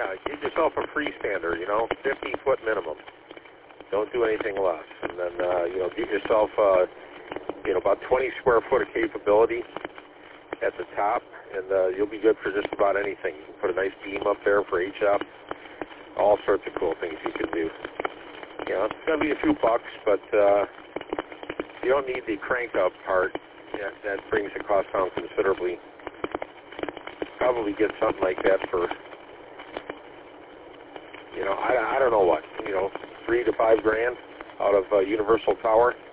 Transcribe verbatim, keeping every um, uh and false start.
Yeah, get yourself a freestander, you know, fifty foot minimum. Don't do anything less. And then, uh, you know, get yourself, uh, you know, about twenty square foot of capability at the top, and uh, you'll be good for just about anything. You can put a nice beam up there for H F, all sorts of cool things you can do. You know, it's going to be a few bucks, but uh, you don't need the crank up part. Yeah, that brings the cost down considerably. Probably get something like that for, you know, I, I don't know what, you know, three to five grand out of uh, Universal Tower.